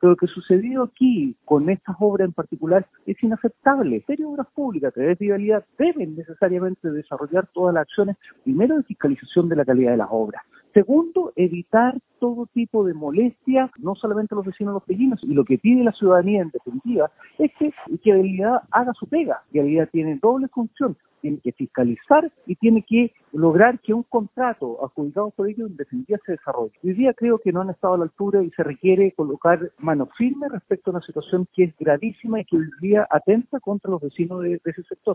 Pero lo que sucedió aquí con estas obras en particular es inaceptable. Las obras públicas a través de Vialidad deben necesariamente desarrollar todas las acciones, primero de fiscalización de la calidad de las obras. Segundo, evitar todo tipo de molestia, no solamente a los vecinos de los Pellinos, y lo que pide la ciudadanía en definitiva es que Vialidad haga su pega. Vialidad tiene doble función, tiene que fiscalizar y tiene que lograr que un contrato adjudicado por ellos en definitiva se desarrolle. Hoy día creo que no han estado a la altura y se requiere colocar mano firme respecto a una situación que es gravísima y que hoy día atenta contra los vecinos de ese sector.